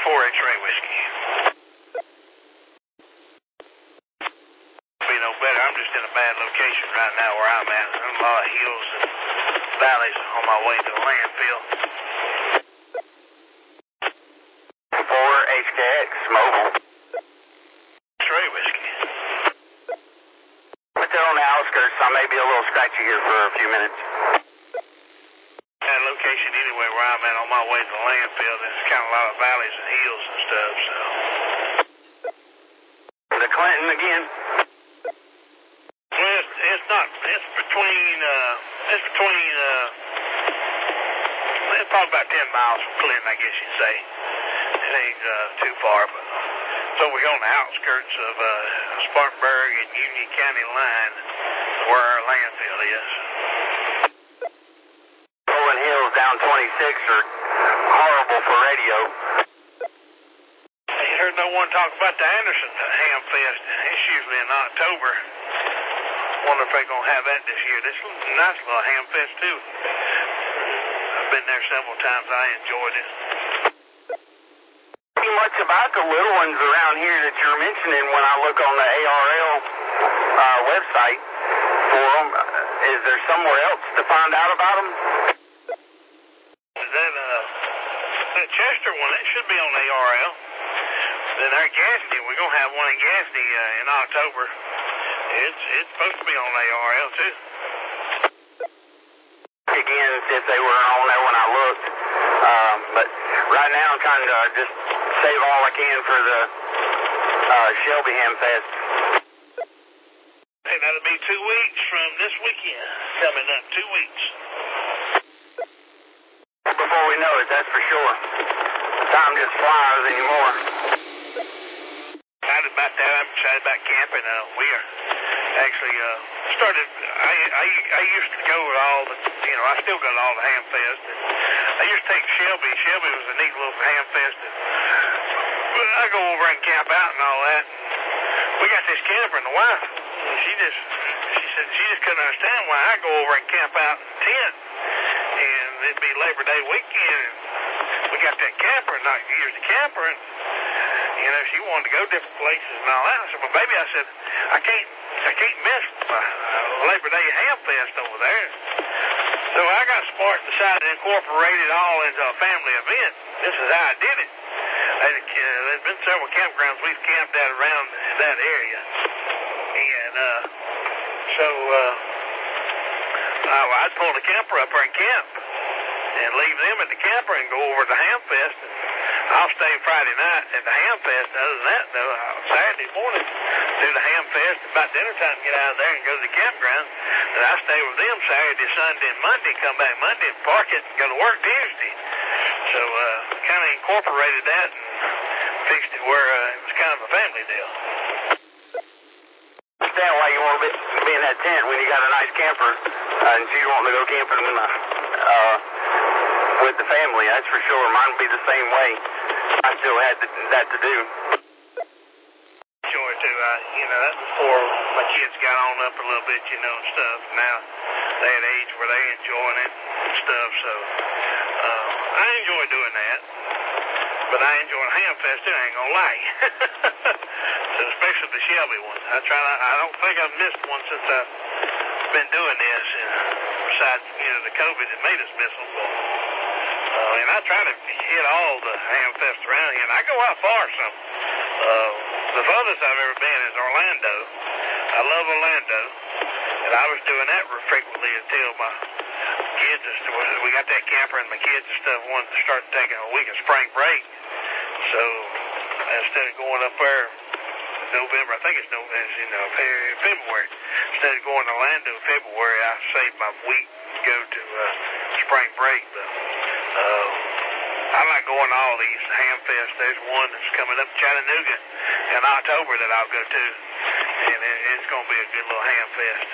4 X-ray whiskey. Be no better. I'm just in a bad location right now where I'm at. There's a lot of hills and valleys on my way to the landfill. 4 HKX Mobile. X-ray whiskey. But they're on the outskirts, so I may be a little scratchy here for a few minutes. That location anyway where I'm at on my way to the landfill, there's kind of a lot of valleys and hills and stuff, so. The Clinton again? Well, it's not, it's between, it's probably about 10 miles from Clinton, I guess you'd say. It ain't too far, but it's over here on the outskirts of Spartanburg and Union County line where our landfill is. Rolling hills down 26 are horrible for radio. I ain't heard no one talk about the Anderson Ham Fest. It's usually in October. Wonder if they're going to have that this year. This is a nice little ham fest, too. I've been there several times. I enjoyed it. See much about the little ones around here that you're mentioning when I look on the ARL website for them. Is there somewhere else to find out about them? That Chester one, it should be on ARL. Then our Gaffney, we're going to have one in Gaffney in October. It's supposed to be on ARL, too. Again, if they were on there when I looked. But right now I'm trying to just save all I can for the Shelby Ham Fest. Hey, that'll be 2 weeks from this weekend. Coming up, 2 weeks. Before we know it, that's for sure. Time just flies anymore. Excited about that. I'm excited about camping. We are actually started. I used to go to all the, I still go to all the ham fest. And I used to take Shelby. Shelby was a neat little ham fest. And I go over and camp out and all that. We got this camper and the wife. She said she just couldn't understand why I go over and camp out in a tent. And it'd be Labor Day weekend. And we got that camper and not use the camper. And she wanted to go different places and all that. I said, well, baby, I can't miss my Labor Day Ham Fest over there. So I got smart and decided to incorporate it all into a family event. This is how I did it. There's been several campgrounds we've camped at around that area. And I'd pull the camper up there and camp and leave them at the camper and go over to the Ham Fest. I'll stay Friday night at the Ham Fest. Other than that, though, Saturday morning, do the Ham Fest. About dinner time, get out of there and go to the campground. And I stay with them Saturday, Sunday, and Monday. Come back Monday and park it and go to work Tuesday. So kind of incorporated that and fixed it where it was kind of a family deal. Understand why you want to be in that tent when you got a nice camper and she's wanting to go camping with the family. That's for sure. Mine would be the same way. I still had that to do. Sure, too. That's before my kids got on up a little bit, and stuff. Now they at age where they enjoying it and stuff. So I enjoy doing that. But I enjoy the Ham Fest too, I ain't gonna lie. So especially the Shelby one. I don't think I've missed one since I've been doing this. Besides, the COVID that made us miss them. And I try to hit all the Ham Fest around here. And I go out far some. The farthest I've ever been is Orlando. I love Orlando. And I was doing that frequently until my kids, we got that camper and my kids and stuff wanted to start taking a week of spring break. So instead of going up there November, I think it's February. Instead of going to Orlando in February, I saved my week to go to spring break. But I like going to all these Ham Fest. There's one that's coming up in Chattanooga in October that I'll go to. And it's going to be a good little Ham Fest.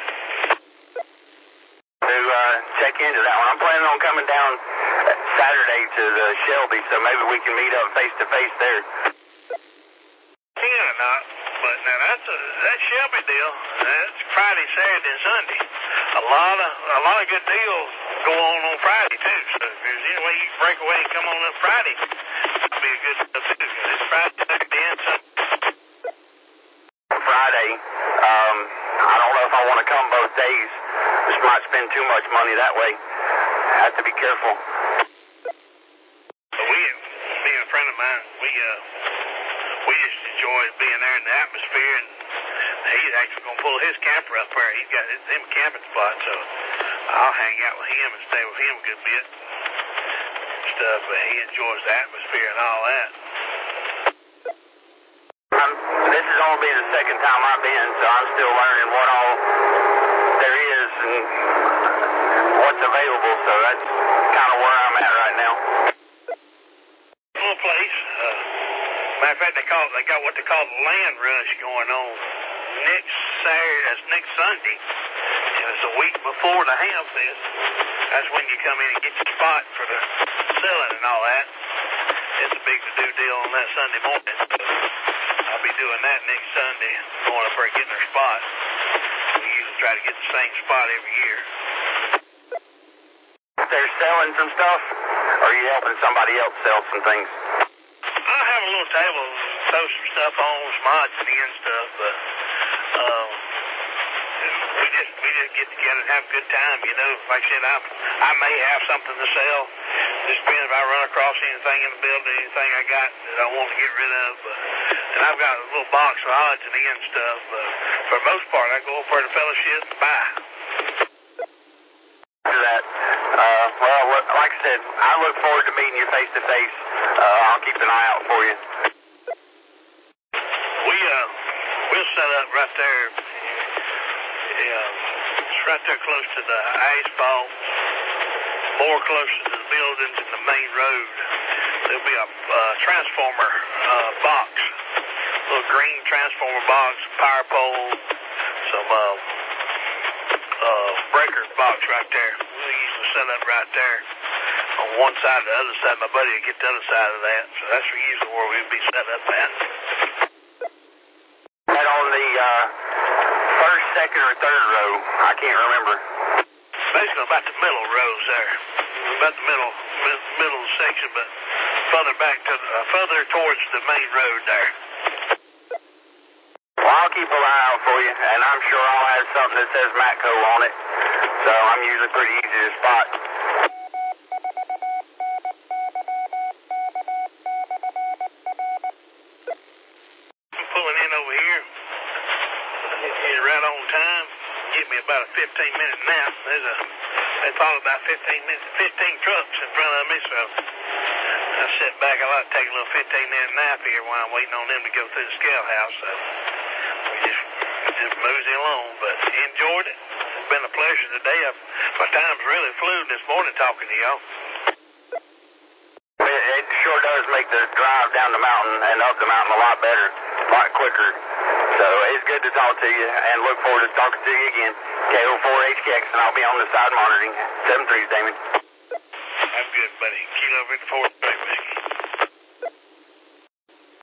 To check into that one. I'm planning on coming down Saturday to the Shelby, so maybe we can meet up face to face there. Can or not, but now that Shelby deal, that's Friday, Saturday, and Sunday. A lot of good deals go on Friday too. So if there's any way you can break away and come on up Friday, it'll be a good stuff too. Friday, Saturday, and Sunday. Friday. I don't know if I want to come both days. Just might spend too much money that way. I have to be careful. Me and a friend of mine, we just enjoy being there in the atmosphere, and he's actually going to pull his camper up there. He's got him a camping spot, so I'll hang out with him and stay with him a good bit. Stuff, but he enjoys the atmosphere and all that. This is only the second time I've been, so I'm still learning what all there is and what's available, so that's kind of where I'm at right now. Little place. Matter of fact, they got what they call the land rush going on next Sunday, and it's a week before the Ham Fest. That's when you come in and get your spot for the selling and all that. It's a big to-do deal on that Sunday morning. I'll be doing that next Sunday, going up there getting their spot. We usually try to get the same spot every year. They're selling some stuff, or are you helping somebody else sell some things? I have a little table, throw some stuff on, some odds and ends stuff, but we just get together and have a good time, you know. Like I said, I may have something to sell. Just depends if I run across anything in the building, anything I got that I want to get rid of. And I've got a little box of odds and ends stuff. But for the most part, I go over to the fellowship and buy. That. Well, like I said, I look forward to meeting you face to face. I'll keep an eye out for you. We'll set up right there. It's right there close to the asphalt, more closer to the buildings and the main road. There'll be a transformer box, a little green transformer box, power pole, some breaker box right there. We'll usually set up right there on one side or the other side. My buddy will get the other side of that, so that's usually where we'll be set up at. And on the first, second, or third row, I can't remember. Basically about the middle rows there, about the middle section, but further towards the main road there. Well, I'll keep an eye out for you, and I'm sure I'll have something that says Matco on it, so I'm usually pretty easy to spot. I'm pulling in over here. He's right on time. Give me about a 15-minute nap. There's probably about 15 trucks in front of me, so I sit back. I like to take a little 15-minute nap here while I'm waiting on them to go through the scale house. So we just mosey along, but enjoyed it. It's been a pleasure today. My time's really flew this morning talking to y'all. It sure does make the drive down the mountain and up the mountain a lot better, a lot quicker. So it's good to talk to you, and look forward to talking to you again. KO4HKX, and I'll be on the side monitoring. 7-3, Damon. I'm good, buddy. Kilo Victor 4,